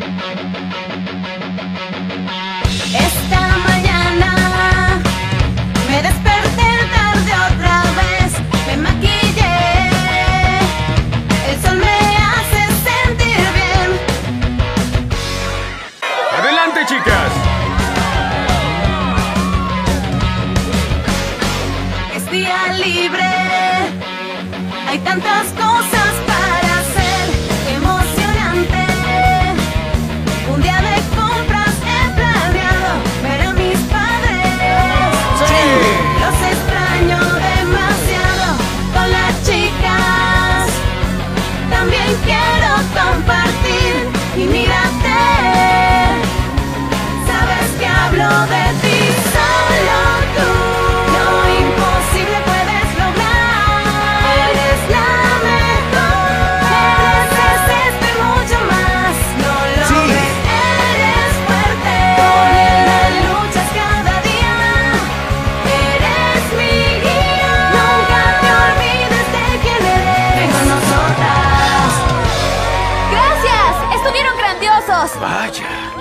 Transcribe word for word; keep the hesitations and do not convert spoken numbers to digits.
Esta mañana me desperté tarde otra vez, me maquillé, el sol me hace sentir bien. ¡Adelante, chicas! Es día libre, hay tantas cosas para hacer, qué emocionante. Un día de compras he planeado ver a mis padres. ¡Sí! Los extraño demasiado con las chicas. También quiero compartir y mírate. Sabes que hablo de ti, solo tú. Lo imposible puedes lograr. Eres la mejor. Mereces esto y mucho más. No lo Sí. ves, eres fuerte. Con él luchas cada día. Eres mi guía. Nunca te olvides de quién eres. Ven con nosotras. ¡Gracias! ¡Estuvieron grandiosos! Vaya.